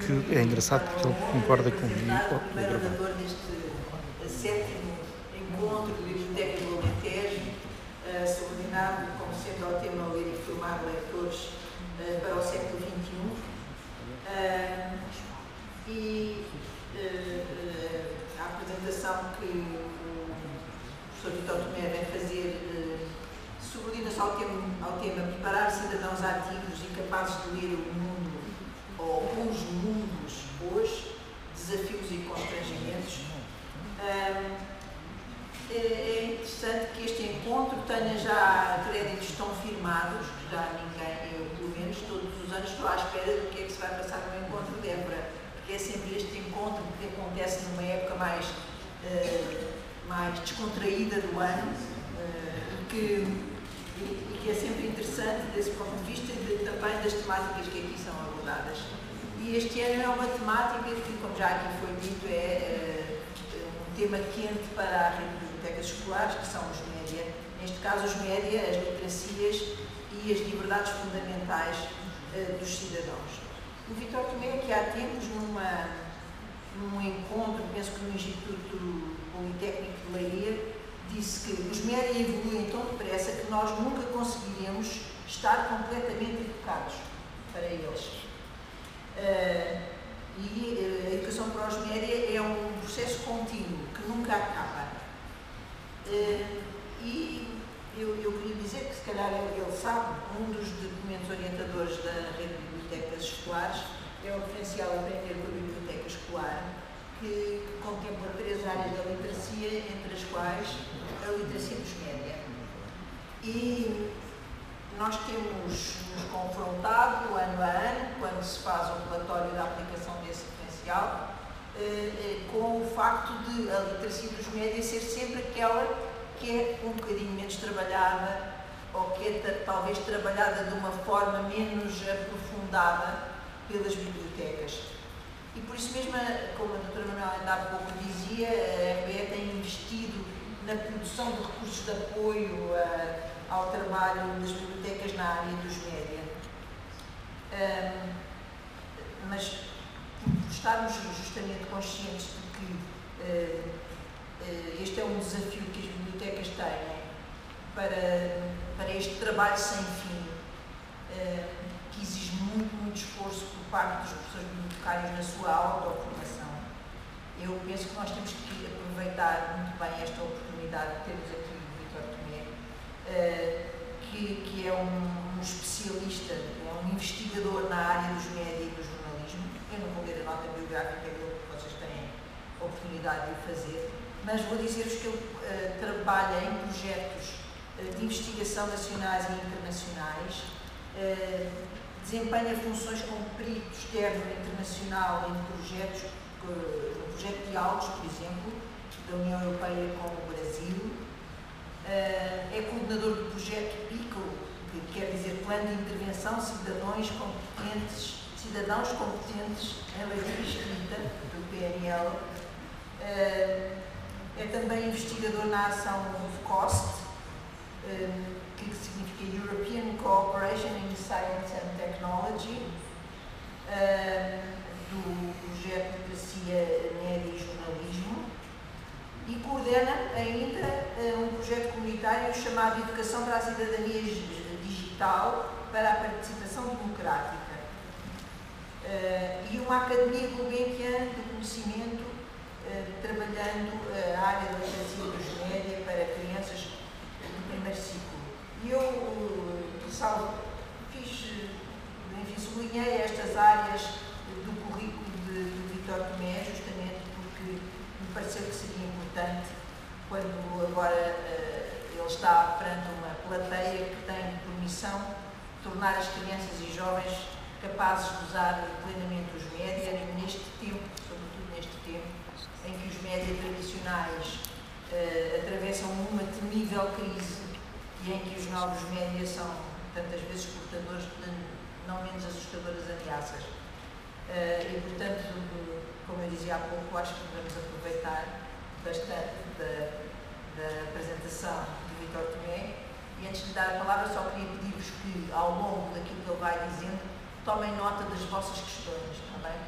que é engraçado porque ele concorda comigo. Primeiro deste sétimo encontro de Biblioteca do Alentejo, subordinado, como sempre, ao tema Ler e Formar Leitores para o século XXI. A apresentação que o professor Vítor Tomé vem fazer subordina-se ao tema preparar cidadãos ativos e capazes de ler o mundo ou os mundos hoje, desafios e constrangimentos. É interessante que este encontro tenha já créditos tão firmados, que já ninguém, eu pelo menos todos os anos estou à espera do que é que se vai passar no encontro de Évora, porque é sempre este encontro que acontece numa época mais descontraída do ano e que é sempre interessante desse ponto de vista também das temáticas que aqui são abordadas. E este ano é uma temática que, como já aqui foi dito, é um tema quente para a rede de bibliotecas escolares, que são os média. Neste caso, os média, as literacias e as liberdades fundamentais dos cidadãos. O Vítor Tomé, que há tempos, num encontro, penso que no Instituto Politécnico de Leiria, disse que os média evoluem tão depressa que nós nunca conseguiremos estar completamente educados para eles. E a educação para os média é um processo contínuo, que nunca acaba. E eu queria dizer que, se calhar, ele sabe, um dos documentos orientadores da rede de bibliotecas escolares é o referencial Aprender com a Biblioteca Escolar, que contempla 3 áreas da literacia, entre as quais a literacia dos média. E nós temos nos confrontado, ano a ano, quando se faz o relatório da aplicação desse referencial, com o facto de a literacia dos média ser sempre aquela que é um bocadinho menos trabalhada, ou que é talvez trabalhada de uma forma menos aprofundada pelas bibliotecas. E por isso mesmo, como a doutora Manuela ainda há pouco dizia, a MBE tem investido na produção de recursos de apoio ao trabalho das bibliotecas na área dos média. Mas por estarmos justamente conscientes de que este é um desafio que as bibliotecas têm para este trabalho sem fim, que exige muito esforço por parte dos professores bibliotecários na sua autoformação. Eu penso que nós temos que aproveitar muito bem esta oportunidade de termos aqui o Vítor Tomé, que é um especialista, é um investigador na área dos média e do jornalismo. Eu não vou ler a nota biográfica dele, porque vocês têm a oportunidade de o fazer, mas vou dizer-vos que ele trabalha em projetos de investigação nacionais e internacionais, desempenha funções como perito externo internacional em projetos, no projeto de diálogos, por exemplo, da União Europeia com o Brasil, é coordenador do projeto PICO, que quer dizer Plano de Intervenção Cidadãos Competentes em Leitura Escrita, do PNL, é também investigador na ação COST, que significa European Cooperation in Science and Technology, do projeto de Literacia, Média e Jornalismo, e coordena ainda um projeto comunitário chamado Educação para a Cidadania Digital para a Participação Democrática, e uma Academia Gulbenkian do Conhecimento, trabalhando a área da literacia dos média para crianças do primeiro ciclo. E eu sublinhei estas áreas do currículo de Vítor Tomé, justamente porque me pareceu que seria importante, quando agora ele está perante uma plateia que tem por missão tornar as crianças e jovens capazes de usar plenamente os média neste tempo, sobretudo neste tempo, em que os média tradicionais atravessam uma temível crise e em que os novos média são tantas vezes portadores de não menos assustadoras ameaças. E, portanto, como eu dizia há pouco, acho que devemos aproveitar bastante da apresentação de Vítor Tomé. E antes de dar a palavra, só queria pedir-vos que, ao longo daquilo que ele vai dizendo, tomem nota das vossas questões, está bem? Porque, no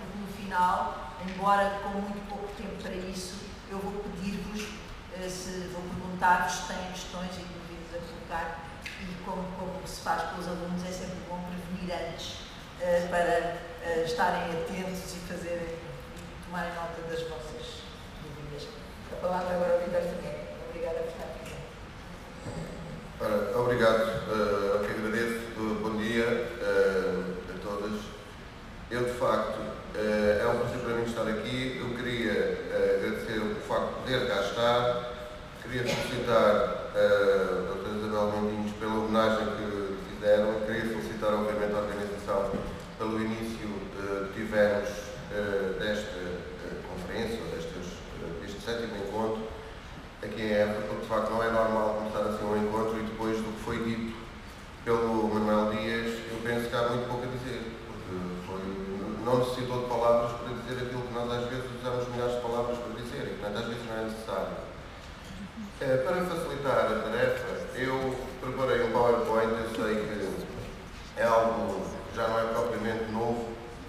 final, embora com muito pouco tempo para isso, eu vou pedir-vos, vou perguntar-vos se têm questões e dúvidas a colocar, e como se faz com os alunos, é sempre bom prevenir antes para estarem atentos e tomarem nota das vossas dúvidas. A palavra agora ao Vitor Figueiredo. Obrigada por estar aqui. Obrigado, eu que agradeço. Bom dia a todas. Eu, de facto, é um prazer para mim estar aqui. Eu queria agradecer o facto de poder cá estar. Queria felicitar a doutora Isabel Mendinhos pela homenagem que fizeram. Queria felicitar, obviamente, a organização pelo início que tivemos desta conferência, deste 7º encontro aqui em Évora, porque de facto não é normal começar assim um encontro e depois do que foi dito pelo Manuel Dias, eu penso que há muito pouco a dizer, porque não necessitou de palavras para dizer aquilo que nós às vezes usamos milhares de palavras para dizer e, portanto, às vezes não é necessário. Para facilitar a tarefa, eu preparei um PowerPoint. Eu sei que é algo que já não é propriamente novo,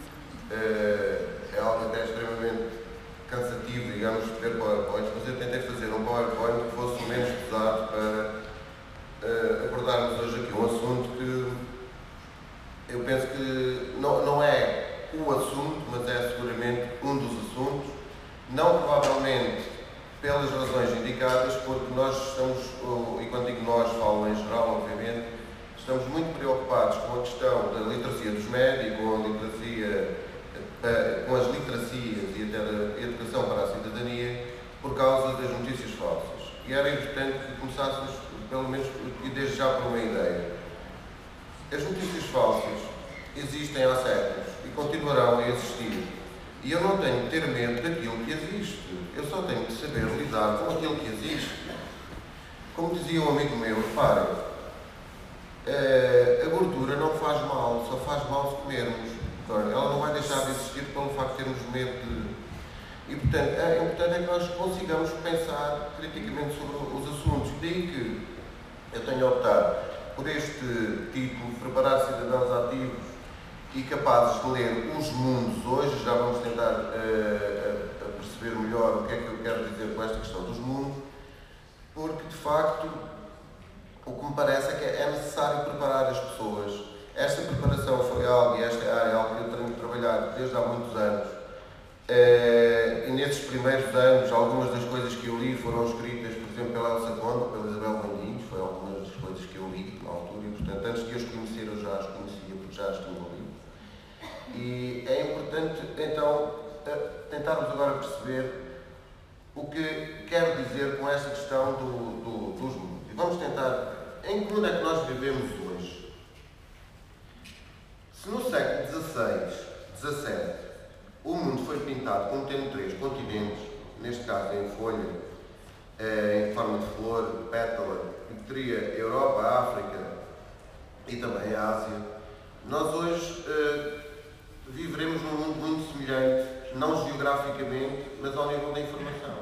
é algo até extremamente cansativo, digamos, ter PowerPoints, mas eu tentei fazer um PowerPoint que fosse menos pesado para abordarmos hoje aqui um assunto que eu penso que não é o assunto, mas é seguramente um dos assuntos, não provavelmente pelas razões indicadas, porque nós estamos, e quando digo nós, falo em geral, obviamente, estamos muito preocupados com a questão da literacia dos médicos, com as literacias e até da educação para a cidadania, por causa das notícias falsas. E era importante que começássemos, pelo menos, e desde já por uma ideia. As notícias falsas existem há séculos e continuarão a existir. E eu não tenho que ter medo daquilo que existe. Eu só tenho que saber lidar com aquilo que existe. Como dizia um amigo meu, reparem, a gordura não faz mal, só faz mal se comermos. Ela não vai deixar de existir pelo facto de termos medo de... E, portanto, o importante é que nós consigamos pensar criticamente sobre os assuntos. Daí que eu tenho optado por este título, Preparar Cidadãos Ativos e Capazes de Ler os Mundos Hoje. Já vamos tentar perceber melhor o que é que eu quero dizer com esta questão dos mundos, porque, de facto, o que me parece é que é necessário preparar as pessoas. Esta preparação foi algo, e esta é algo que eu tenho trabalhado desde há muitos anos. E nesses primeiros anos, algumas das coisas que eu li foram escritas, por exemplo, pela Elsa Conde, pela Isabel Mendinhos, foi algumas das coisas que eu li na altura, e, portanto, antes de as conhecer, eu já as conhecia, porque já as tinha lido. E é importante, então, tentarmos agora perceber o que quero dizer com esta questão dos mundos. E vamos tentar, em que mundo é que nós vivemos hoje? Se no século XVI, XVII, o mundo foi pintado como tendo 3 continentes, neste caso em folha, em forma de flor, de pétala, que teria a Europa, a África e também a Ásia, nós hoje viveremos num mundo muito semelhante, não geograficamente, mas ao nível da informação.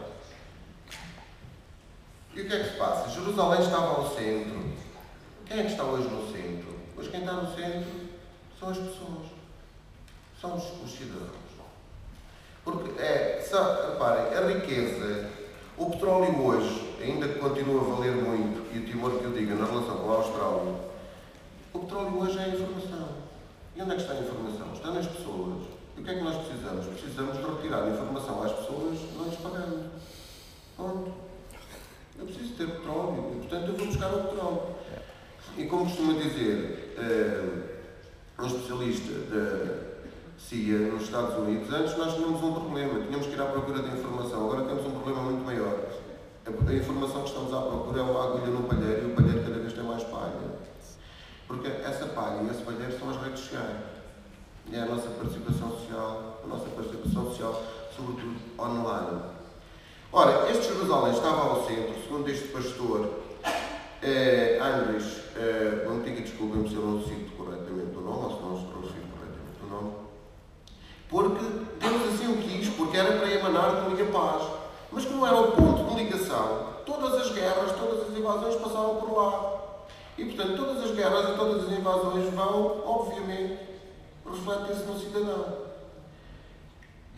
E o que é que se passa? Jerusalém estava ao centro. Quem é que está hoje no centro? Hoje quem está no centro são as pessoas, são os cidadãos. Porque reparem, a riqueza, o petróleo hoje, ainda que continua a valer muito, e o temor que eu diga na relação com a Austrália, o petróleo hoje é a informação. E onde é que está a informação? Está nas pessoas. E o que é que nós precisamos? Precisamos de retirar a informação às pessoas, não lhes pagando. Ponto. Eu preciso ter petróleo, e portanto eu vou buscar o petróleo. E como costuma dizer um especialista da CIA nos Estados Unidos, antes nós tínhamos um problema, tínhamos que ir à procura de informação, agora temos um problema muito maior. A informação que estamos à procura é uma agulha no palheiro e o palheiro cada vez tem mais palha. Porque essa palha e esse palheiro são as redes sociais. E é a nossa participação social, sobretudo online. Ora, este Jerusalém estava ao centro, segundo este pastor Andres, vamos ter que desculpem-me se eu não cito corretamente o nome, ou se não se pronuncia corretamente o nome, porque Deus assim o quis, porque era para emanar de muita paz, mas como era o ponto de ligação, todas as guerras, todas as invasões passavam por lá. E, portanto, todas as guerras e todas as invasões vão, obviamente, refletir-se no cidadão.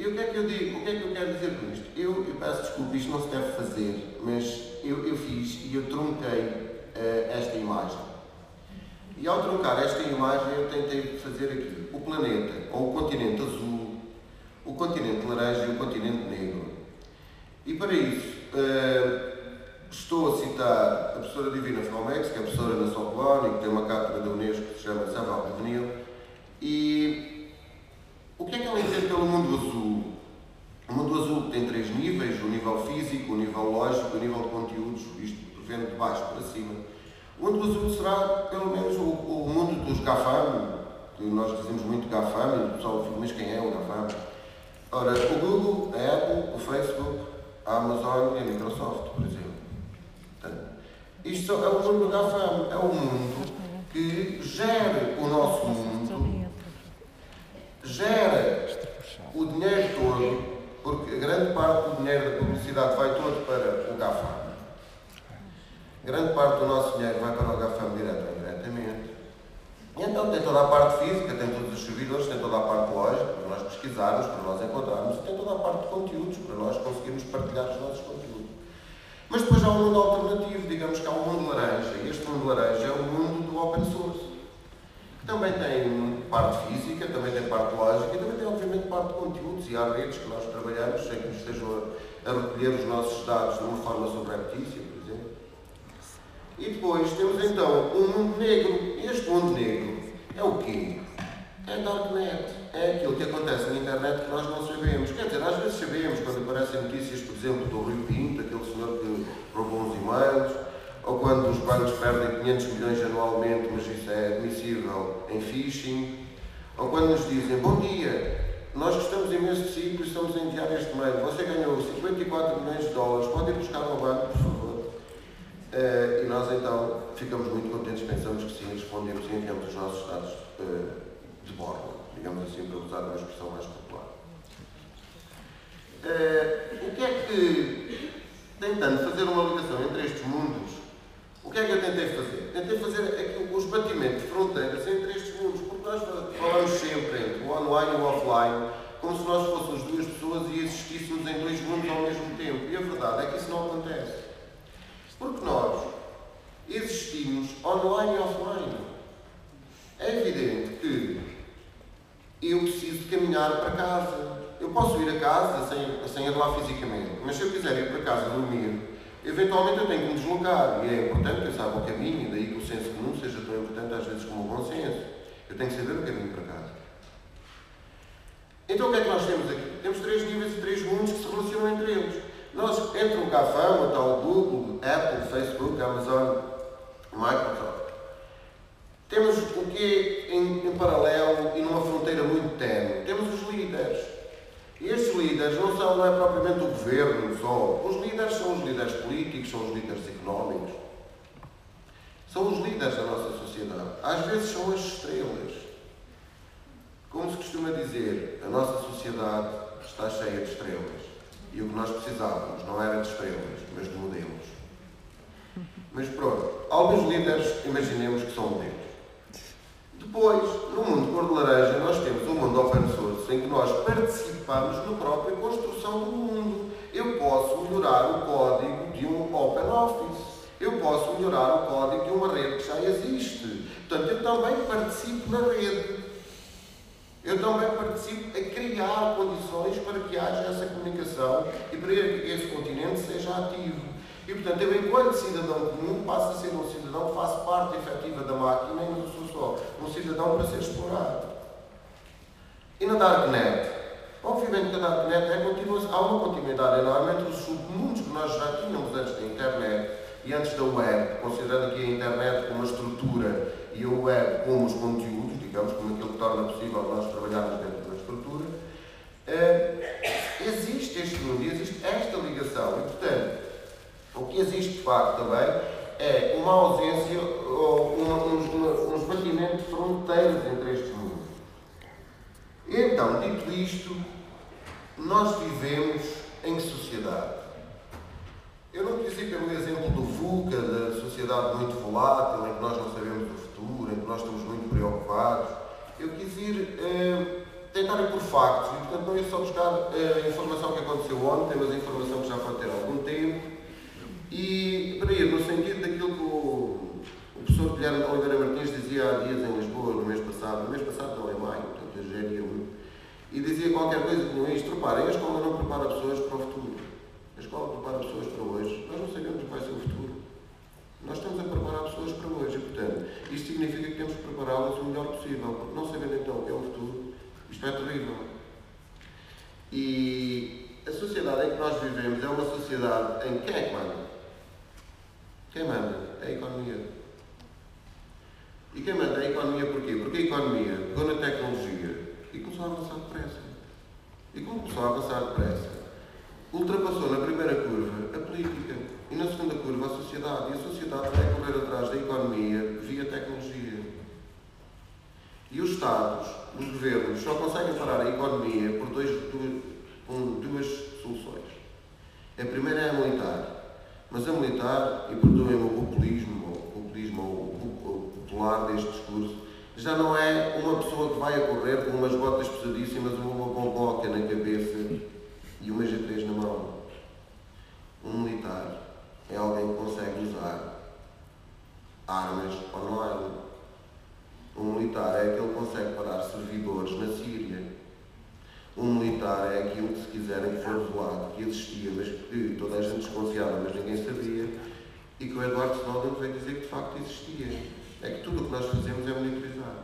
E o que é que eu digo? O que é que eu quero dizer com isto? Eu peço desculpa, isto não se deve fazer, mas eu fiz e eu trunquei esta imagem. E ao truncar esta imagem eu tentei fazer aqui o planeta, ou o continente azul, o continente laranja e o continente negro. E para isso estou a citar a professora Divina Fraumex, que é professora na Sorbonne, que tem uma cátedra da Unesco que se chama Savoir Devenir. E o que é que ela entende pelo mundo azul? O mundo azul tem 3 níveis: o nível físico, o nível lógico e o nível de conteúdos, isto vendo de baixo para cima. O mundo azul será, pelo menos, o mundo dos GAFAM, que nós dizemos muito GAFAM, e o pessoal fica, mas quem é o GAFAM? Ora, o Google, a Apple, o Facebook, a Amazon e a Microsoft, por exemplo. Portanto, isto é o mundo do GAFAM, é o mundo que gera o nosso mundo, gera o dinheiro todo, porque a grande parte do dinheiro da publicidade vai todo para o GAFAM. Grande parte do nosso dinheiro vai para o GAFAM direto ou indiretamente. E então tem toda a parte física, tem todos os servidores, tem toda a parte lógica, para nós pesquisarmos, para nós encontrarmos, e tem toda a parte de conteúdos, para nós conseguirmos partilhar os nossos conteúdos. Mas depois há um mundo alternativo, digamos que há um mundo laranja, e este mundo laranja é o mundo do open source. Que também tem parte física, também tem parte lógica, e também tem obviamente parte de conteúdos, e há redes que nós trabalhamos, sem que nos estejam a recolher os nossos dados de uma forma subreptícia, por exemplo. E depois temos então um mundo negro. E este mundo negro é o quê? É a Darknet. É aquilo que acontece na internet que nós não sabemos. Quer dizer, às vezes sabemos quando aparecem notícias, por exemplo, do Rui Pinto, aquele senhor que roubou uns e-mails, ou quando os bancos perdem 500 milhões anualmente, mas isso é admissível em phishing, ou quando nos dizem, bom dia, nós gostamos imenso de si e estamos a enviar este e-mail, você ganhou 54 milhões de dólares, pode ir buscar ao banco, por favor. E nós então ficamos muito contentes, pensamos que sim, respondemos e enviamos os nossos dados de bordo, digamos assim, para usar uma expressão mais popular. O que é que, tentando fazer uma ligação entre estes mundos, o que é que eu tentei fazer? Tentei fazer aqui os batimentos de fronteiras entre estes mundos, porque nós falamos sempre entre o online e o offline, como se nós fôssemos 2 pessoas e existíssemos em 2 mundos ao mesmo tempo. E a verdade é que isso não acontece. Porque nós existimos online e offline. É evidente que eu preciso de caminhar para casa. Eu posso ir a casa sem ir lá fisicamente, mas se eu quiser ir para casa dormir, eventualmente eu tenho que me deslocar. E é importante que eu saiba o caminho, daí que o senso comum seja tão importante às vezes como o bom senso. Eu tenho que saber o caminho para casa. Então o que é que nós temos aqui? Temos 3 níveis e 3 mundos que se relacionam entre eles. Nós, entre o GAFAM, o tal Google, Apple, Facebook, Amazon, Microsoft, temos o que em paralelo e numa fronteira muito ténue? Temos os líderes. E estes líderes não é propriamente o governo só. Os líderes são os líderes políticos, são os líderes económicos. São os líderes da nossa sociedade. Às vezes são as estrelas. Como se costuma dizer, a nossa sociedade está cheia de estrelas. E o que nós precisávamos não era de estrelas, mas de modelos. Mas pronto, alguns líderes, imaginemos que são modelos. Depois, no mundo cor de laranja, nós temos um mundo open source em que nós participamos na própria construção do mundo. Eu posso melhorar o código de um open office. Eu posso melhorar o código de uma rede que já existe. Portanto, eu também participo na rede. Eu também participo a criar condições para que haja essa comunicação e para que esse continente seja ativo. E, portanto, eu, enquanto cidadão comum, passo a ser um cidadão que faz parte efetiva da máquina e não sou só um cidadão para ser explorado. E na Darknet? Obviamente que a Darknet há uma continuidade enorme entre os submundos que nós já tínhamos antes da internet e antes da web, considerando aqui a internet como a estrutura e a web como os conteúdos, digamos, como aquilo que torna possível nós trabalharmos dentro da estrutura, existe este mundo, existe esta ligação e, portanto, o que existe de facto também é uma ausência ou um esbatimento de fronteiras entre estes mundos. E então, dito isto, nós vivemos em sociedade. Eu não quis ir pelo exemplo do VUCA, da sociedade muito volátil, em que nós não sabemos o futuro, em que nós estamos muito preocupados. Eu quis ir tentar ir por factos, e portanto não ir só buscar a informação que aconteceu ontem, mas a informação que já pode ter algum tempo, e para ir no sentido daquilo que o professor Guilherme Oliveira Martins dizia há dias em Lisboa, no mês passado não é maio, portanto hoje é dia 1, e dizia qualquer coisa como isto: reparem, a escola não prepara pessoas para o futuro, a escola prepara pessoas para hoje, nós não sabemos o que vai ser o futuro. Nós estamos a preparar pessoas para hoje e, portanto, isto significa que temos que prepará-las o melhor possível, porque não sabendo então o que é o futuro, isto é terrível. E a sociedade em que nós vivemos é uma sociedade em que quem é que manda? Quem manda? É a economia. E quem manda é a economia porquê? Porque a economia pegou na tecnologia e começou a avançar depressa. E como começou a avançar depressa, ultrapassou na primeira curva a política e na segunda curva a sociedade. E a sociedade vai correr atrás da economia via tecnologia. E os Estados, os governos, só conseguem parar a economia por duas soluções. A primeira é a militar. Mas a militar, e perdoem-me o populismo ou o popular deste discurso, já não é uma pessoa que vai a correr com umas botas pesadíssimas, uma bomboca na cabeça e uma G3 na mão. Um militar é alguém que consegue usar armas online. Um militar é aquele que consegue parar servidores na Síria. Um militar é aquilo que, se quiserem, que for revelado, que existia, mas que toda a gente desconfiava, mas ninguém sabia, e que o Edward Snowden veio dizer que de facto existia. É que tudo o que nós fazemos é monitorizado.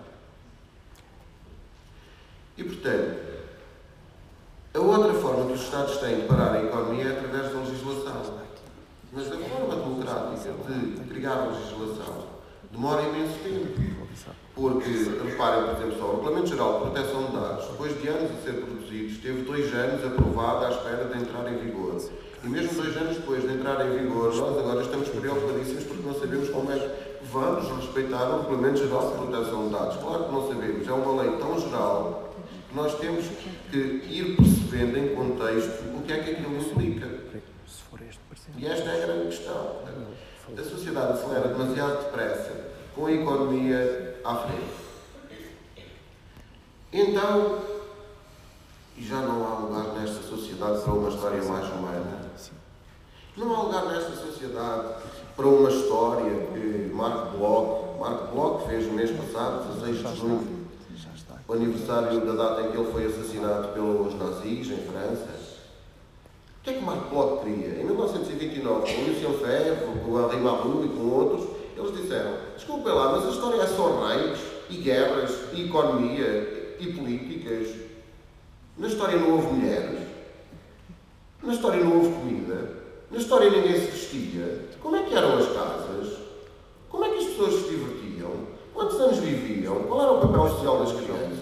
E, portanto, a outra forma que os Estados têm de parar a economia é através da legislação. Mas a forma democrática de criar a legislação demora imenso tempo. Porque, reparem, por exemplo, só o Regulamento Geral de Proteção de Dados, depois de anos a ser produzido, esteve 2 anos aprovado à espera de entrar em vigor. E mesmo 2 anos depois de entrar em vigor, nós agora estamos preocupadíssimos porque não sabemos como é que vamos respeitar o Regulamento Geral de Proteção de Dados. Claro que não sabemos, é uma lei tão geral que nós temos que ir percebendo em contexto o que é que aquilo implica. E esta é a grande questão. A sociedade acelera demasiado depressa com a economia à frente. Então, e já não há lugar nesta sociedade para uma história mais humana. Não há lugar nesta sociedade para uma história que Marc Bloch fez no mês passado, 16 de junho, o aniversário da data em que ele foi assassinado pelos nazis em França. O que é que Marc Bloch queria? Em 1929, com Lucien Febvre, com Henri Malraux e com outros, eles disseram: desculpem lá, mas a história é só reis, e guerras, e economia, e políticas. Na história não houve mulheres. Na história não houve comida. Na história ninguém se vestia. Como é que eram as casas? Como é que as pessoas se divertiam? Quantos anos viviam? Qual era o papel social das crianças?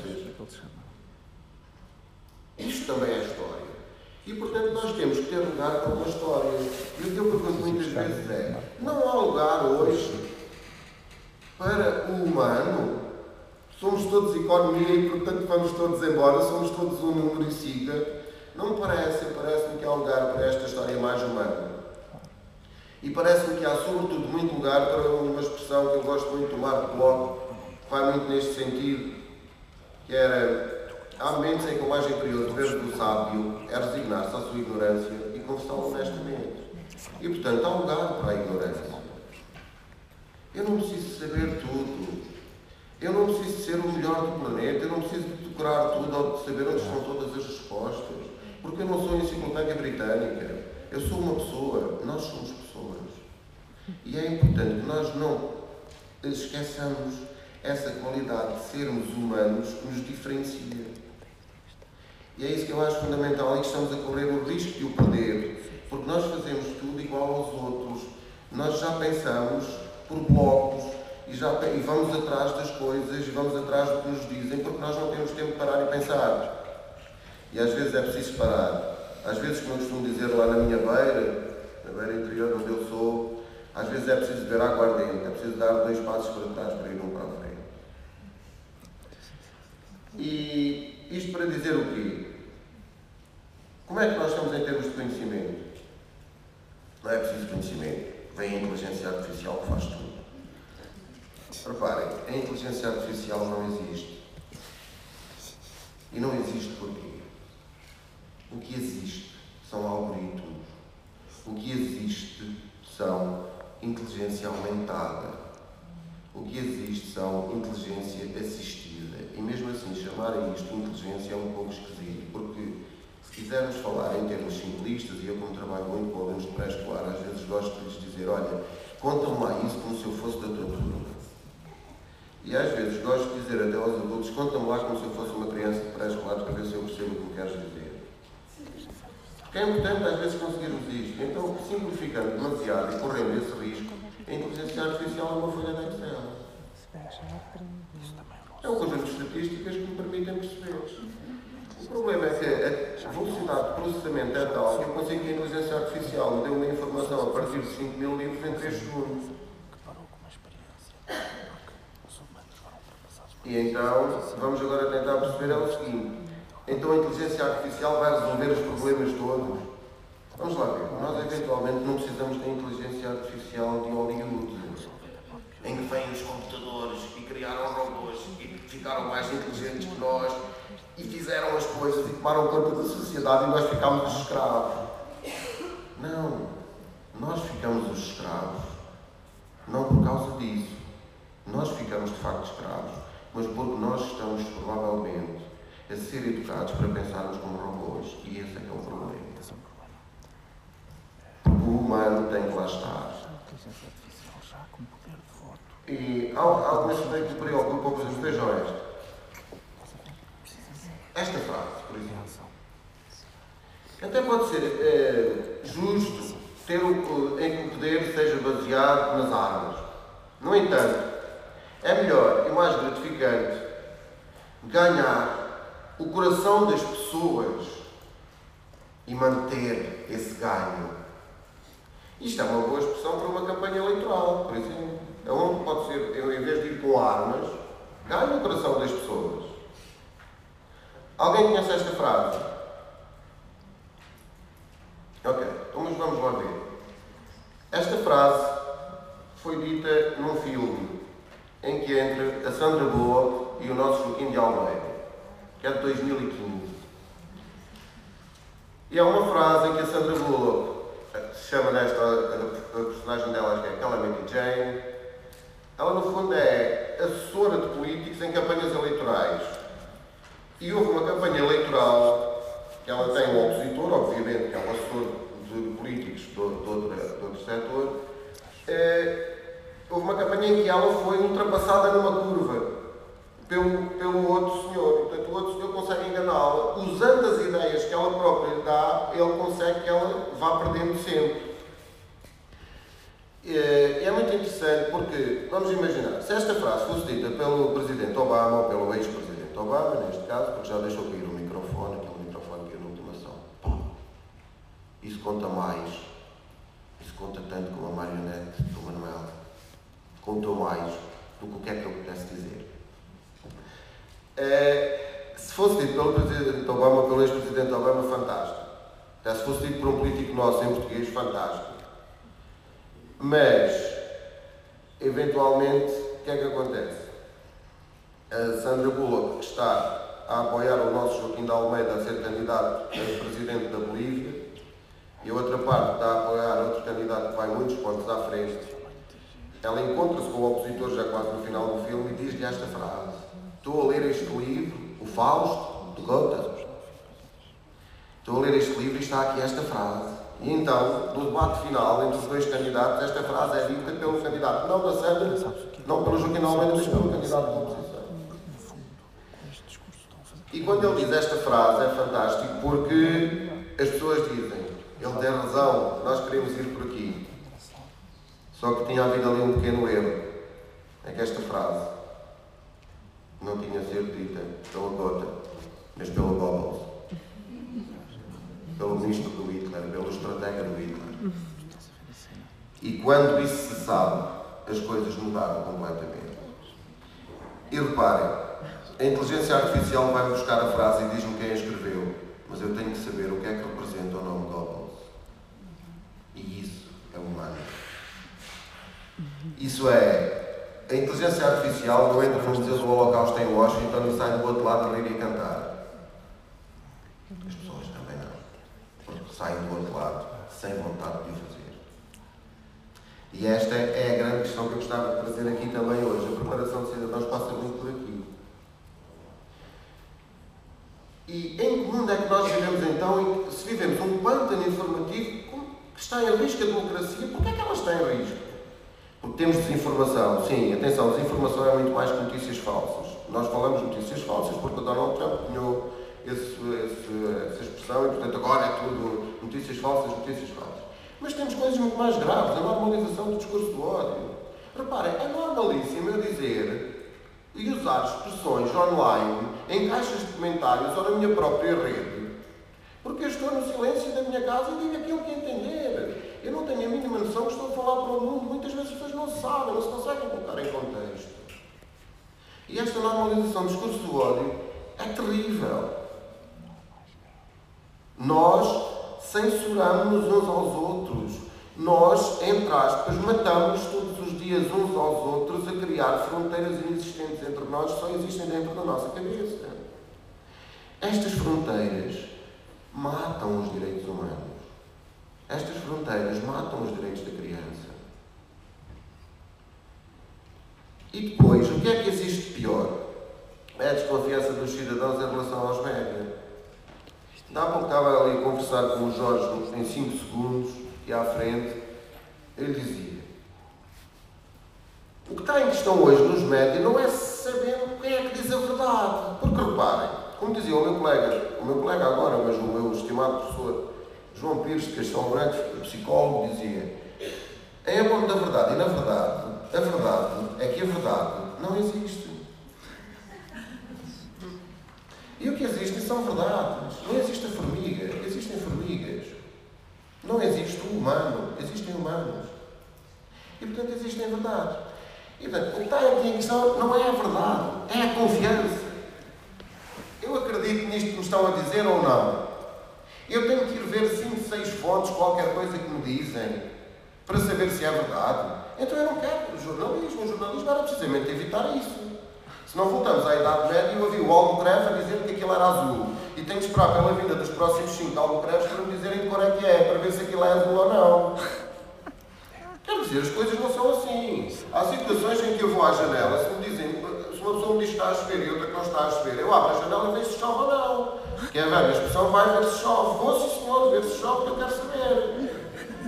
Isto também é história. E, portanto, nós temos que ter lugar para uma história. E o que eu pergunto muitas vezes é: não há lugar hoje para o humano? Somos todos economia e, portanto, vamos todos embora, somos todos um número e siga. Não me parece, parece-me que há lugar para esta história mais humana. E parece-me que há, sobretudo, muito lugar para uma expressão que eu gosto muito do Marc Bloch, que vai muito neste sentido, que era: há momentos em que o mais inferior dever do sábio é resignar-se à sua ignorância e confessá-la honestamente. E, portanto, há lugar para a ignorância. Eu não preciso saber tudo. Eu não preciso ser o melhor do planeta. Eu não preciso de decorar tudo ou de saber onde estão todas as respostas. Porque eu não sou a enciclopédia britânica. Eu sou uma pessoa. Nós somos pessoas. E é importante que nós não esqueçamos essa qualidade de sermos humanos que nos diferencia. E é isso que eu acho fundamental, e que estamos a correr o risco de o perder, porque nós fazemos tudo igual aos outros. Nós já pensamos por blocos e vamos atrás das coisas e vamos atrás do que nos dizem, porque nós não temos tempo de parar e pensar. E às vezes é preciso parar. Às vezes, como eu costumo dizer lá na minha beira, na beira interior onde eu sou, às vezes é preciso beber aguardente, é preciso dar 2 passos para trás para ir um para a frente. E isto para dizer o quê? Como é que nós estamos em termos de conhecimento? Não é preciso conhecimento. Vem a inteligência artificial que faz tudo. Reparem, a inteligência artificial não existe. E não existe porquê. O que existe são algoritmos. O que existe são inteligência aumentada. O que existe são inteligência assistida. E mesmo assim, chamar a isto de inteligência é um pouco esquisito, porque se quisermos falar em termos simplistas, e eu como trabalho muito com alunos de pré-escolar, às vezes gosto de lhes dizer, olha, conta-me lá isso como se eu fosse da tua turma. E às vezes gosto de dizer até aos adultos, conta-me lá como se eu fosse uma criança de pré-escolar para ver se eu percebo o que me queres dizer. Porque é importante às vezes conseguirmos isto. Então, simplificando demasiado e correndo esse risco, a inteligência artificial é uma folha de Excel. É um conjunto de estatísticas que me permitem perceber. O problema é que a velocidade de processamento é tal que eu consigo que a inteligência artificial me dê uma informação a partir de 5.000 livros em 3 segundos. E então, vamos agora tentar perceber é o seguinte. Então a inteligência artificial vai resolver os problemas todos? Vamos lá ver. Nós eventualmente não precisamos da inteligência artificial de Hollywood, em que vêm os computadores e criaram robôs e ficaram mais inteligentes que nós e fizeram as coisas e tomaram conta da sociedade e nós ficámos os escravos. Não. Nós ficamos os escravos. Não por causa disso. Nós ficamos de facto escravos, mas porque nós estamos provavelmente a ser educados para pensarmos como robôs. E esse é que é o problema. O humano tem que lá estar. E há algumas coisas que me preocupam, por exemplo, vejam esta frase, por exemplo. Até pode ser justo ter em que o poder seja baseado nas armas. No entanto, é melhor e mais gratificante ganhar o coração das pessoas e manter esse ganho. Isto é uma boa expressão para uma campanha eleitoral, por exemplo. É onde pode ser, eu, em vez de ir com armas, ganho o coração das pessoas. Alguém conhece esta frase? Ok, então mas vamos lá ver. Esta frase foi dita num filme em que entre a Sandra Bullock e o nosso Joaquim de Almeida, que é de 2015. E é uma frase em que a Sandra Bullock, se chama nesta, a personagem dela, que é Calamity Jane, ela no fundo é assessora de políticos em campanhas eleitorais. E houve uma campanha eleitoral que ela tem um opositor, obviamente, que é um assessor de políticos de outro setor. Houve uma campanha em que ela foi ultrapassada numa curva pelo outro senhor. Portanto, o outro senhor consegue enganá-la. Usando as ideias que ela própria lhe dá, ele consegue que ela vá perdendo sempre. É muito interessante porque, vamos imaginar, se esta frase fosse dita pelo Presidente Obama, ou pelo ex-Presidente Obama, neste caso, porque já deixou cair o microfone, aquele microfone que é na última ação. Isso conta mais. Isso conta tanto como a marionete do Manuel. Contou mais do que o que é que eu pudesse dizer. Se fosse dito pelo Presidente Obama, pelo ex-Presidente Obama, fantástico. Se fosse dito por um político nosso em português, fantástico. Mas, eventualmente, o que é que acontece? A Sandra Bullock está a apoiar o nosso Joaquim de Almeida a ser candidato a presidente da Bolívia e a outra parte está a apoiar outro candidato que vai muitos pontos à frente. Ela encontra-se com o opositor já quase no final do filme e diz-lhe esta frase. Estou a ler este livro, o Fausto, de Goethe. Estou a ler este livro e está aqui esta frase. E então, no debate final entre os dois candidatos, esta frase é dita pelo candidato, não da Sandra, não pelo Joaquim de Almeida, mas pelo candidato da oposição. E quando ele diz esta frase é fantástico porque as pessoas dizem, ele tem razão, nós queremos ir por aqui. Só que tinha havido ali um pequeno erro. É que esta frase não tinha sido dita pela Gota, mas pelo Goebbels. Pelo ministro do Hitler, pelo estratega do Hitler. E quando isso se sabe, as coisas mudaram completamente. E reparem, a inteligência artificial vai buscar a frase e diz-me quem a escreveu, mas eu tenho que saber o que é que representa o nome Goebbels. E isso é humano. Isso é, a inteligência artificial não entra no Museu do Holocausto em Washington e sai do outro lado a rir e a cantar. saem do outro lado sem vontade de o fazer. E esta é a grande questão que eu gostava de trazer aqui também hoje. A preparação de cidadãos passa muito por aqui. E em que mundo é que nós vivemos então? E se vivemos um pântano informativo que está em risco a democracia, porquê é que ela está em risco? Porque temos desinformação. Sim, atenção, desinformação é muito mais que notícias falsas. Nós falamos de notícias falsas porque o Donald Trump cunhou essa expressão e, portanto, agora é tudo notícias falsas, notícias falsas. Mas temos coisas muito mais graves, a normalização do discurso do ódio. Reparem, é normalíssimo eu dizer e usar expressões online, em caixas de comentários ou na minha própria rede, porque eu estou no silêncio da minha casa e digo aquilo que entender. Eu não tenho a mínima noção que estou a falar para o mundo. Muitas vezes as pessoas não sabem, não se conseguem colocar em contexto. E esta normalização do discurso do ódio é terrível. Nós censuramos uns aos outros. Nós, entre aspas, matamos todos os dias uns aos outros a criar fronteiras inexistentes entre nós que só existem dentro da nossa cabeça. Estas fronteiras matam os direitos humanos. Estas fronteiras matam os direitos da criança. E depois, o que é que existe de pior? É a desconfiança dos cidadãos em relação aos médias. Há pouco estava ali a conversar com o Jorge em 5 segundos e à frente, ele dizia: o que está em questão hoje nos médias não é saber quem é que diz a verdade. Porque reparem, como dizia o meu colega agora, mas o meu estimado professor João Pires de Castelo Branco, psicólogo, dizia: em aponto da verdade, e na verdade, a verdade é que a verdade não existe. E o que existe são verdades. Não existe a formiga, existem formigas. Não existe o humano, existem humanos. E, portanto, existem verdades. E, portanto, o que está aqui em questão não é a verdade, é a confiança. Eu acredito nisto que me estão a dizer ou não. Eu tenho que ir ver 5, 6 fontes, qualquer coisa que me dizem, para saber se é verdade. Então eu não quero jornalismo. O jornalismo era precisamente evitar isso. Se não voltamos à Idade Média, eu ouvi o Albuquerque a dizer que aquilo era azul. E tenho que esperar pela vinda dos próximos 5 Albuquerques para me dizerem de cor é que é, para ver se aquilo é azul ou não. Quer dizer, as coisas não são assim. Há situações em que eu vou à janela, se uma pessoa me diz que está a chover e outra que não está a chover, eu abro a janela e vejo se chove ou não. Que é a velha expressão, vai ver se chove. Vou, sim senhor, ver se chove, que eu quero saber.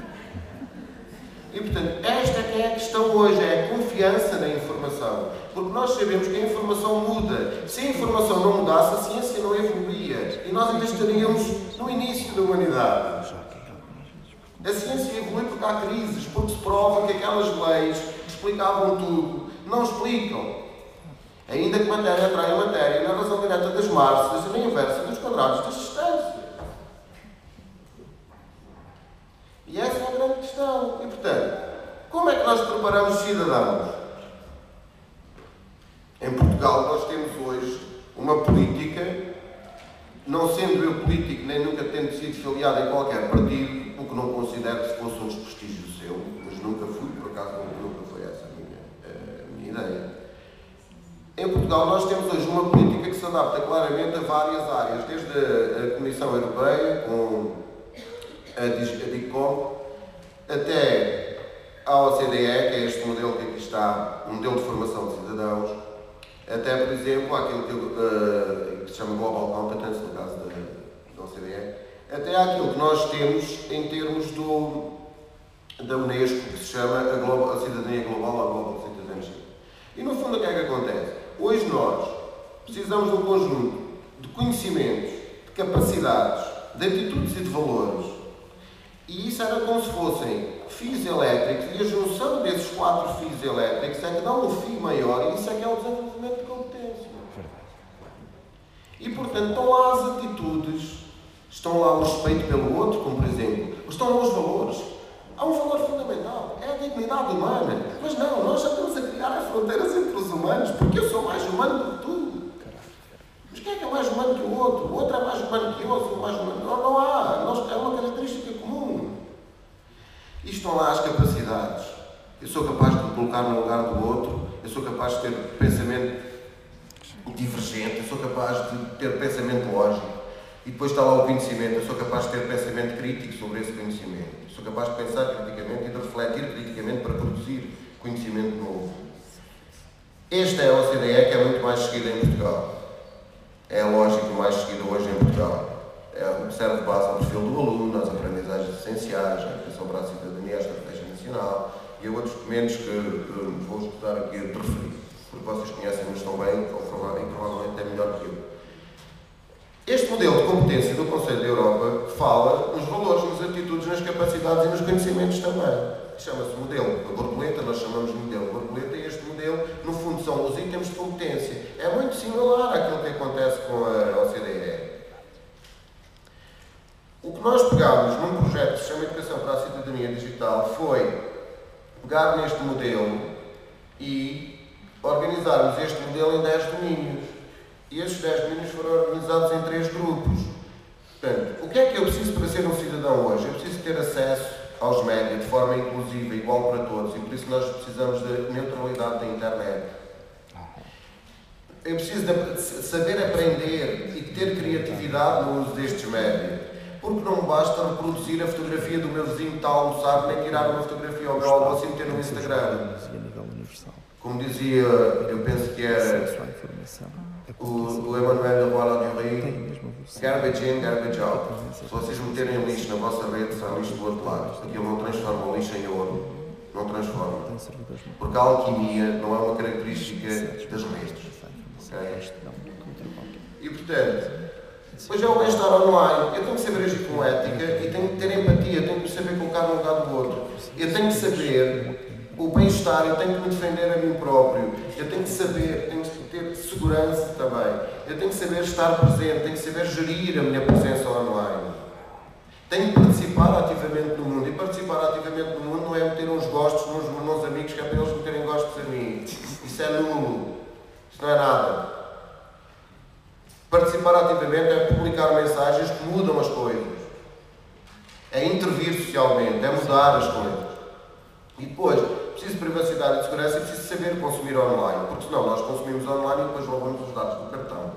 E, portanto, esta é que é a questão hoje, é a confiança na informação. Porque nós sabemos que a informação muda. Se a informação não mudasse, a ciência não evoluía. E nós ainda estaríamos no início da humanidade. A ciência evolui porque há crises, porque se prova que aquelas leis que explicavam tudo não explicam. Ainda que matéria atrai matéria, e na razão direta das massas e na inversa dos quadrados das distâncias. E essa é a grande questão. E, portanto, como é que nós preparamos cidadãos? Em Portugal nós temos hoje uma política, não sendo eu político nem nunca tendo sido filiado em qualquer partido, o que não considero que fosse um desprestígio seu, mas nunca fui, por acaso nunca foi essa a minha ideia. Em Portugal nós temos hoje uma política que se adapta claramente a várias áreas, desde a Comissão Europeia, com a DICOM, até a OCDE, que é este modelo que aqui está, um modelo de formação de cidadãos, até, por exemplo, aquilo que se chama Global Competence, no caso da OCDE, até aquilo que nós temos em termos da Unesco, que se chama a Cidadania Global, a Global Citizenship. E, no fundo, o que é que acontece? Hoje nós precisamos de um conjunto de conhecimentos, de capacidades, de atitudes e de valores. E isso era como se fossem fios elétricos, e a junção desses 4 fios elétricos é que dá um fio maior, e isso é que é o desenvolvimento de competência. E, portanto, estão lá as atitudes, estão lá o respeito pelo outro, como por exemplo, estão lá os valores. Há um valor fundamental, é a dignidade humana. Mas não, nós já estamos a criar as fronteiras entre os humanos, porque eu sou mais humano do que tu. Mas quem é que é mais humano que o outro? O outro é mais humano que eu, eu sou mais humano. Não há, é uma característica comum. E estão lá as capacidades. Eu sou capaz de me colocar no lugar do outro, eu sou capaz de ter pensamento divergente, eu sou capaz de ter pensamento lógico, E depois está lá o conhecimento. Eu sou capaz de ter pensamento crítico sobre esse conhecimento. Sou capaz de pensar criticamente e de refletir criticamente para produzir conhecimento novo. Esta é a OCDE, que é muito mais seguida em Portugal. É a lógica mais seguida hoje em Portugal. Serve de base ao perfil do aluno, às aprendizagens essenciais, à educação para a cidadania, à estratégia nacional e a outros documentos que vou escutar aqui a te referir, porque vocês conhecem-nos tão bem e provavelmente é melhor que eu. Este modelo de competência do Conselho da Europa fala nos valores, nas atitudes, nas capacidades e nos conhecimentos também. Chama-se modelo da borboleta, nós chamamos de modelo borboleta, e este modelo, no fundo, são os itens de competência. É muito similar àquilo que acontece com a OCDE. O que nós pegámos num projeto que se chama Educação para a Cidadania Digital foi pegar neste modelo e organizarmos este modelo em 10 domínios. E estes 10 domínios foram organizados em 3 grupos. Portanto, o que é que eu preciso para ser um cidadão hoje? Eu preciso ter acesso aos médias de forma inclusiva, igual para todos, e por isso nós precisamos de neutralidade da internet. Eu preciso de saber aprender e ter criatividade no uso destes médias. Porque não me basta reproduzir a fotografia do meu vizinho que está a almoçar, nem tirar uma fotografia ao meu almoço e meter no Instagram. Como dizia, eu penso que era o Emmanuel de Bois-Ladurie, garbage in, garbage out. Se vocês meterem lixo na vossa rede, sai lixo do outro lado. Aquilo não transforma o lixo em ouro. Não transforma. Porque a alquimia não é uma característica das redes. Okay? E portanto, depois é o bem-estar online. Eu tenho que saber agir com ética e tenho que ter empatia, tenho que saber colocar no lugar do outro. Eu tenho que saber o bem-estar, eu tenho que me defender a mim próprio. Eu tenho que saber, tenho que ter segurança também. Eu tenho que saber estar presente, tenho que saber gerir a minha presença online. Tenho que participar ativamente no mundo. E participar ativamente no mundo não é meter uns gostos nos meus amigos, que é para eles meterem gostos a mim. Isso é nulo. Isso não é nada. Participar ativamente é publicar mensagens que mudam as coisas. É intervir socialmente, é mudar as coisas. E depois, preciso de privacidade e de segurança e preciso saber consumir online, porque senão nós consumimos online e depois roubamos os dados do cartão.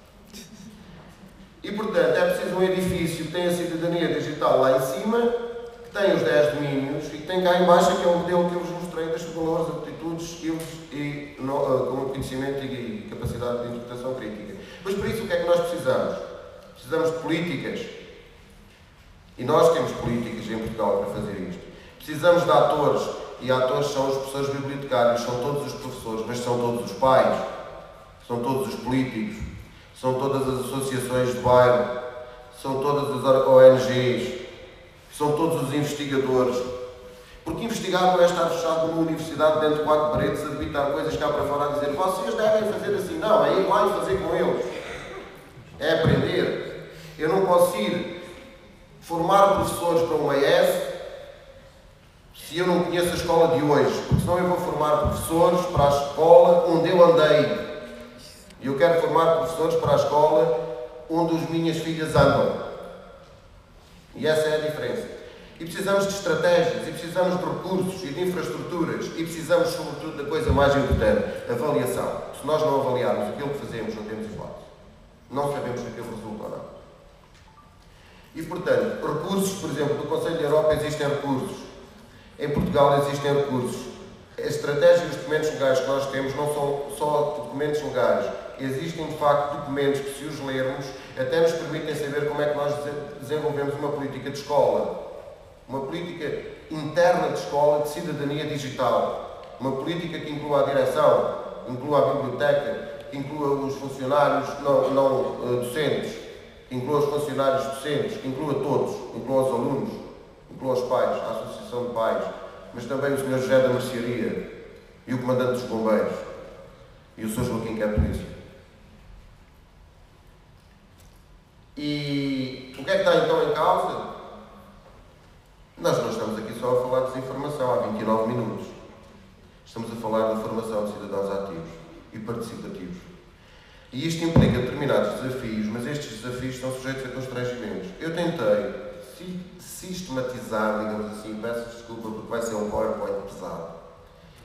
E portanto, é preciso um edifício que tenha a cidadania digital lá em cima, que tem os 10 domínios e que tem cá em baixo, que é o modelo que eu vos mostrei das valores, aptitudes, skills e com conhecimento e capacidade de interpretação crítica. Mas para isso o que é que nós precisamos? Precisamos de políticas. E nós temos políticas em Portugal para fazer isto. Precisamos de atores. E atores são os professores bibliotecários, são todos os professores, mas são todos os pais, são todos os políticos, são todas as associações de bairro, são todas as ONGs, são todos os investigadores. Porque investigar não é estar fechado numa universidade dentro de 4 paredes a debitar coisas cá para fora a dizer vocês devem fazer assim. Não, é ir lá e fazer com eles. É aprender. Eu não posso ir formar professores para um ES se eu não conheço a escola de hoje. Porque senão eu vou formar professores para a escola onde eu andei. E eu quero formar professores para a escola onde as minhas filhas andam. E essa é a diferença. E precisamos de estratégias, e precisamos de recursos e de infraestruturas, e precisamos, sobretudo, da coisa mais importante, avaliação. Se nós não avaliarmos aquilo que fazemos, não temos resultados. Não sabemos se aquilo resulta ou não. E, portanto, recursos, por exemplo, no Conselho da Europa existem recursos. Em Portugal existem recursos. As estratégias e os documentos legais que nós temos não são só documentos legais. Existem, de facto, documentos que, se os lermos, até nos permitem saber como é que nós desenvolvemos uma política de escola. Uma política interna de escola de cidadania digital. Uma política que inclua a direção, inclua a biblioteca, que inclua os funcionários não docentes, que inclua os funcionários docentes, que inclua todos, inclua os alunos, inclua os pais, a Associação de Pais, mas também o Sr. José da Mercearia e o Comandante dos Bombeiros e o Sr. Joaquim, que é a polícia. E o que é que está então em causa? Nós não estamos aqui só a falar de desinformação há 29 minutos. Estamos a falar de formação de cidadãos ativos e participativos. E isto implica determinados desafios, mas estes desafios estão sujeitos a constrangimentos. Eu tentei sistematizar, digamos assim, peço desculpa porque vai ser um PowerPoint pesado.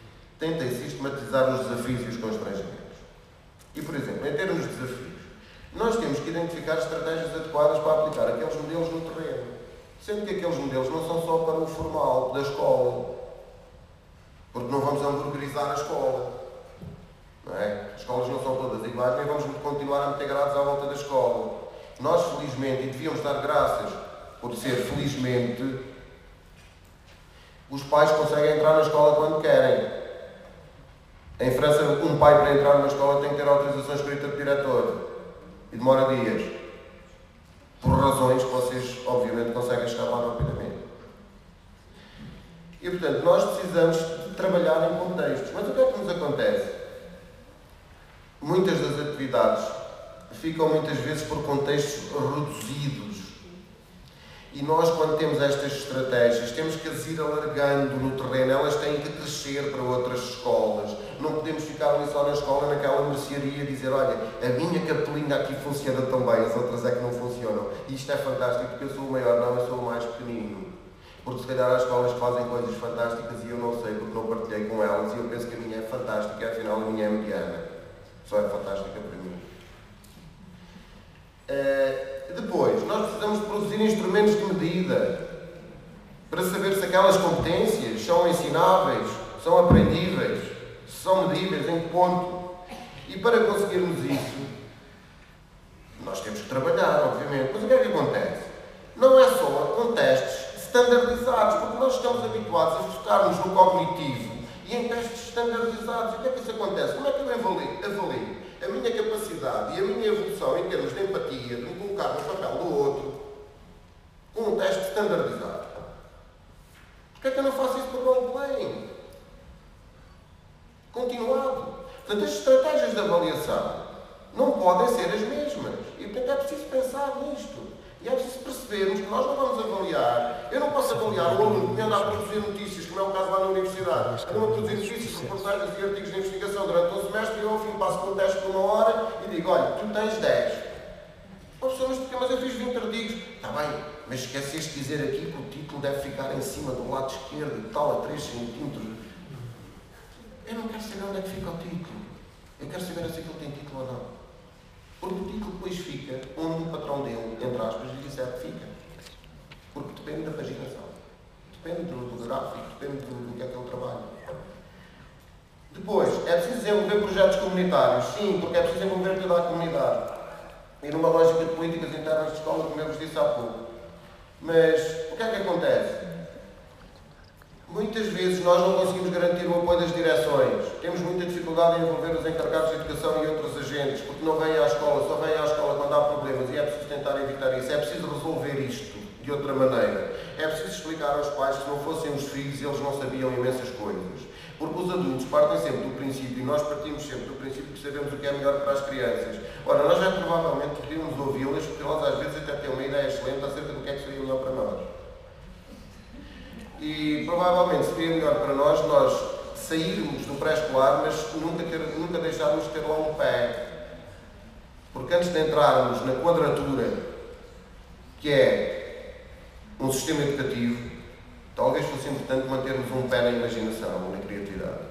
Tentei sistematizar os desafios e os constrangimentos. E, por exemplo, em termos de desafios, Nós temos que identificar estratégias adequadas para aplicar aqueles modelos no terreno. Sendo que aqueles modelos não são só para o formal da escola. Porque não vamos hamburguerizar a escola. Não é? As escolas não são todas iguais, nem vamos continuar a meter grades à volta da escola. Nós, felizmente, e devíamos dar graças por ser felizmente, os pais conseguem entrar na escola quando querem. Em França, um pai para entrar numa escola tem que ter autorização escrita do diretor. E demora dias. Por razões que vocês, obviamente, conseguem chegar lá rapidamente. E, portanto, nós precisamos de trabalhar em contextos. Mas o que é que nos acontece? Muitas das atividades ficam muitas vezes por contextos reduzidos. E nós, quando temos estas estratégias, temos que as ir alargando no terreno. Elas têm que crescer para outras escolas. Não podemos ficar ali só na escola, naquela mercearia, e dizer, olha, a minha capelinha aqui funciona tão bem, as outras é que não funcionam. E isto é fantástico porque eu sou o maior, não, eu sou o mais pequenino. Porque se calhar há escolas que fazem coisas fantásticas e eu não sei porque não partilhei com elas e eu penso que a minha é fantástica e afinal a minha é mediana. Só é fantástica para mim. Depois, nós precisamos produzir instrumentos de medida para saber se aquelas competências são ensináveis, são aprendíveis, se são medíveis, em que ponto. E para conseguirmos isso, nós temos que trabalhar, obviamente. Mas o que é que acontece? Não é só com testes standardizados, porque nós estamos habituados a focar-nos no cognitivo e em testes standardizados. E o que é que isso acontece? Como é que eu avalio a minha capacidade e a minha evolução em termos de empatia, de me colocar no papel do outro, com um teste standardizado? Porquê é que eu não faço isso por role-playing? Continuado. Portanto, as estratégias de avaliação não podem ser as mesmas. E, portanto, é preciso pensar nisto. E é preciso percebermos que nós não vamos avaliar. Eu não posso avaliar um aluno que anda a produzir notícias, como é o caso lá na universidade. Anda a produzir notícias, reportagens e artigos de investigação durante um semestre e eu, ao fim, passo por um teste de 1 hora e digo, olha, tu tens 10. Oh, professor, mas porquê? Mas eu fiz 20 artigos. Está bem, mas esqueceste de dizer aqui que o título deve ficar em cima do lado esquerdo e tal, a 3 centímetros. Eu não quero saber onde é que fica o título. Eu quero saber se aquilo tem título ou não. Porque o título depois fica onde o patrão dele, entre aspas, lhe disser que fica. Porque depende da paginação. Depende do gráfico, depende do que é que ele trabalha. Depois, é preciso desenvolver projetos comunitários. Sim, porque é preciso envolver toda a comunidade. E numa lógica de políticas internas de escola, como eu vos disse há pouco. Mas, o que é que acontece? Muitas vezes nós não conseguimos garantir o apoio das direções. Temos muita dificuldade em envolver os encarregados de educação e outros agentes, porque não vêm à escola, só vêm à escola quando há problemas e é preciso tentar evitar isso. É preciso resolver isto de outra maneira. É preciso explicar aos pais que se não fossem os filhos eles não sabiam imensas coisas. Porque os adultos partem sempre do princípio, e nós partimos sempre do princípio que sabemos o que é melhor para as crianças. Ora, nós já provavelmente poderíamos ouvi-las, porque elas às vezes até têm uma ideia excelente acerca do que é que seria melhor para nós. E provavelmente seria melhor para nós sairmos do pré-escolar, mas nunca deixarmos de ter lá um pé. Porque antes de entrarmos na quadratura, que é um sistema educativo, talvez fosse importante mantermos um pé na imaginação, na criatividade.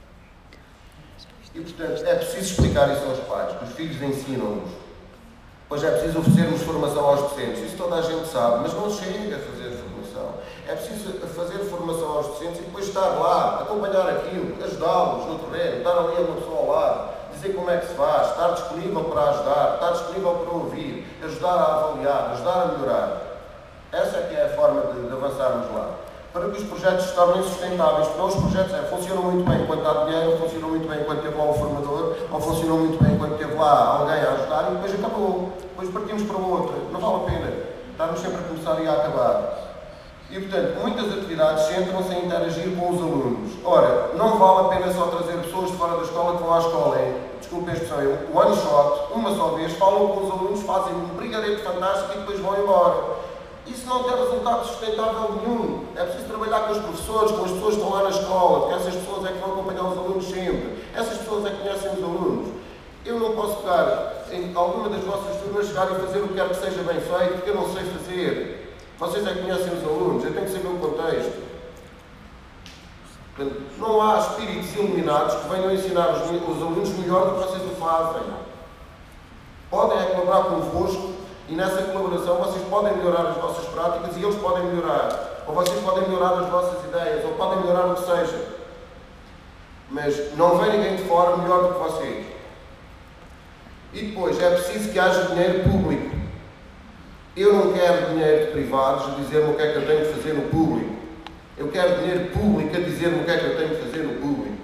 E, portanto, é preciso explicar isso aos pais, que os filhos ensinam-nos. Pois é preciso oferecermos formação aos docentes. Isso toda a gente sabe, mas não chega a fazer formação. É preciso fazer formação aos docentes e depois estar lá, acompanhar aquilo, ajudá-los no terreno, estar ali a uma pessoa ao lado, dizer como é que se faz, estar disponível para ajudar, estar disponível para ouvir, ajudar a avaliar, ajudar a melhorar. Essa é que é a forma de avançarmos lá. Para que os projetos se tornem sustentáveis. Porque os projetos funcionam muito bem enquanto há dinheiro, funcionam muito bem enquanto teve lá o formador, ou funcionam muito bem enquanto teve lá alguém a ajudar e depois acabou. Depois partimos para outra. Não vale a pena. Estarmos sempre a começar e a acabar. E, portanto, muitas atividades centram-se em interagir com os alunos. Ora, não vale a pena só trazer pessoas de fora da escola que vão à escola. Desculpe a expressão, one shot, uma só vez, falam com os alunos, fazem um brigadeiro fantástico e depois vão embora. Isso não tem resultado sustentável nenhum. É preciso trabalhar com os professores, com as pessoas que estão lá na escola, porque essas pessoas é que vão acompanhar os alunos sempre. Essas pessoas é que conhecem os alunos. Eu não posso pegar em alguma das vossas turmas, chegar e fazer o que quer que seja bem feito, porque eu não sei fazer. Vocês é que conhecem os alunos, eu tenho que saber o contexto. Portanto, não há espíritos iluminados que venham ensinar os alunos melhor do que vocês o fazem. podem é colaborar convosco e nessa colaboração vocês podem melhorar as vossas práticas e eles podem melhorar. Ou vocês podem melhorar as vossas ideias, ou podem melhorar o que seja. Mas não vem ninguém de fora melhor do que vocês. E depois, é preciso que haja dinheiro público. Eu não quero dinheiro de privados a dizer-me o que é que eu tenho de fazer no público. Eu quero dinheiro público a dizer-me o que é que eu tenho de fazer no público.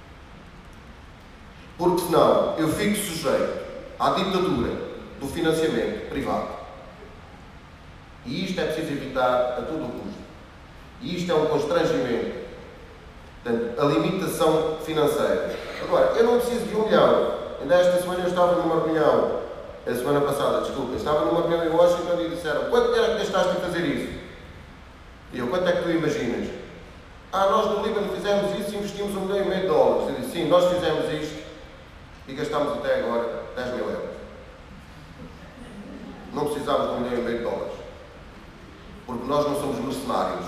Porque senão eu fico sujeito à ditadura do financiamento privado. E isto é preciso evitar a todo o custo. E isto é um constrangimento. Portanto, a limitação financeira. Agora, eu não preciso de 1 milhão. Ainda esta semana eu estava numa reunião, a semana passada, desculpa, estava numa reunião em Washington e disseram: quanto era que gastaste a fazer isso? E eu: quanto é que tu imaginas? Nós no Líbano fizemos isso e investimos $1,5 milhão. Eu disse: sim, nós fizemos isto e gastámos até agora 10 mil euros. Não precisávamos de $1,5 milhão. Porque nós não somos mercenários.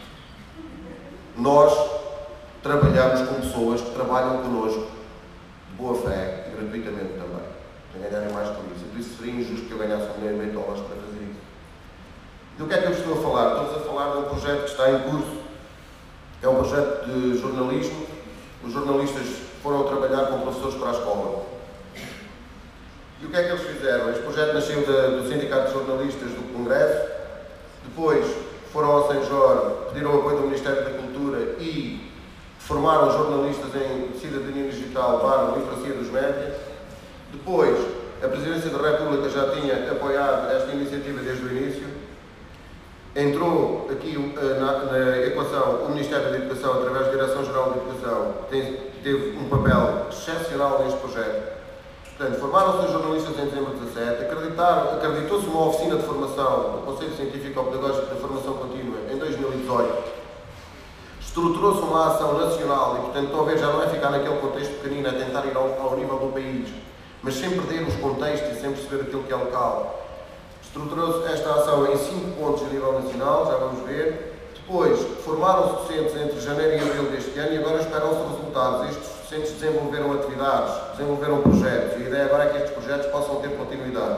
Nós trabalhamos com pessoas que trabalham connosco de boa fé e gratuitamente também, para ganharem mais por isso. Por isso seria injusto que eu ganhasse $1,5 milhão para fazer isso. Do que é que eu estou a falar? Estamos a falar de um projeto que está em curso. É um projeto de jornalismo. Os jornalistas foram trabalhar com professores para a escola. E o que é que eles fizeram? Este projeto nasceu do Sindicato de Jornalistas do Congresso. Depois foram ao São Jorge, pediram o apoio do Ministério da Cultura e formaram jornalistas em cidadania digital / literacia dos médias. Depois, a Presidência da República já tinha apoiado esta iniciativa desde o início. Entrou aqui na equação o Ministério da Educação, através da Direção-Geral da Educação, teve um papel excepcional neste projeto. Portanto, formaram-se os jornalistas em dezembro de 2017, acreditou-se uma oficina de formação do Conselho Científico-Pedagógico da Formação Contínua em 2018. Estruturou-se uma ação nacional e, portanto, estão a ver, já não é ficar naquele contexto pequenino, é tentar ir ao nível do país, mas sem perder os contextos e sem perceber aquilo que é local. Estruturou-se esta ação em 5 pontos a nível nacional, já vamos ver. Depois, formaram-se docentes entre janeiro e abril deste ano e agora esperam-se resultados. Estes docentes desenvolveram atividades, desenvolveram projetos e a ideia agora é que estes projetos possam ter continuidade.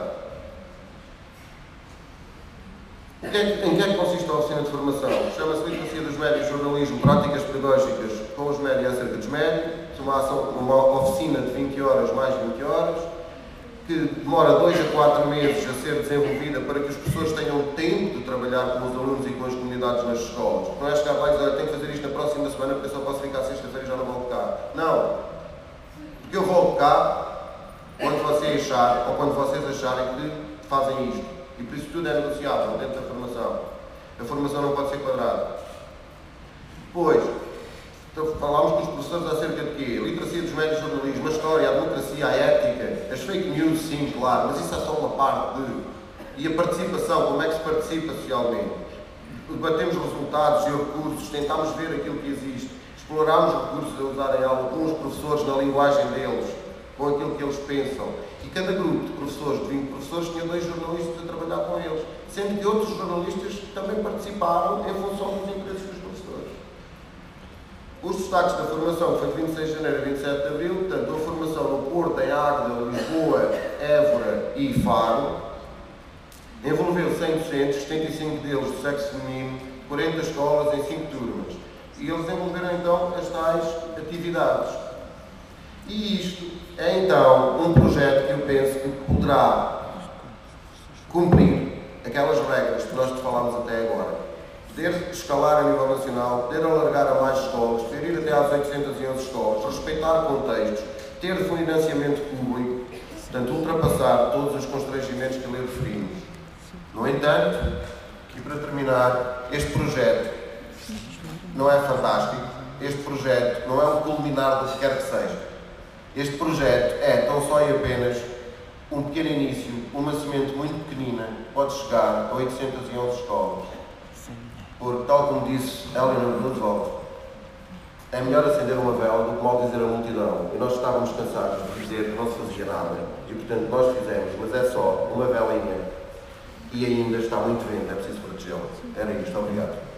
Em que é que consiste a oficina de formação? Chama-se Literacia dos Médios, Jornalismo, Práticas Pedagógicas com os médios acerca dos médios. Uma oficina de 20 horas mais 20 horas, que demora 2 a 4 meses a ser desenvolvida para que os professores tenham tempo de trabalhar com os alunos e com as comunidades nas escolas. Não é chegar lá e dizer: tenho que fazer isto na próxima semana porque eu só posso ficar sexta-feira e já não volto cá. Não. Porque eu volto cá quando você achar, ou quando vocês acharem que fazem isto. E por isso tudo é negociável dentro da formação. A formação não pode ser quadrada. Depois, falámos com os professores acerca de quê? A literacia dos médios de jornalismo, a história, a democracia, a ética, as fake news, sim, claro, mas isso é só uma parte de... E a participação, como é que se participa socialmente? Debatemos resultados e recursos, tentámos ver aquilo que existe, explorámos recursos a usar em aula com os professores na linguagem deles, com aquilo que eles pensam. E cada grupo de professores, de 20 professores, tinha 2 jornalistas a trabalhar com eles, sendo que outros jornalistas também participaram em função dos interesses dos professores. Os destaques da formação foi de 26 de janeiro a 27 de abril, portanto, a formação no Porto, em Águeda, Lisboa, Évora e Faro. Envolveu 100 docentes, 75 deles de sexo feminino, 40 escolas em 5 turmas. E eles desenvolveram então as tais atividades. E isto é então um projeto que eu penso que poderá cumprir aquelas regras que nós falámos até agora. Poder escalar a nível nacional, poder alargar a mais escolas, poder ir até às 811 escolas, respeitar contextos, ter financiamento público, portanto, ultrapassar todos os constrangimentos que lhe referimos. No entanto, e para terminar, este projeto não é fantástico, este projeto não é o culminar do que quer que seja. Este projeto é tão só e apenas um pequeno início, uma semente muito pequenina, pode chegar a 811 escolas. Porque, tal como disse Eleanor Roosevelt, é melhor acender uma vela do que mal dizer a multidão. E nós estávamos cansados de dizer que não se fazia nada. E, portanto, nós fizemos, mas é só uma velinha. E ainda está muito vento, é preciso protegê-la. Era isto, obrigado.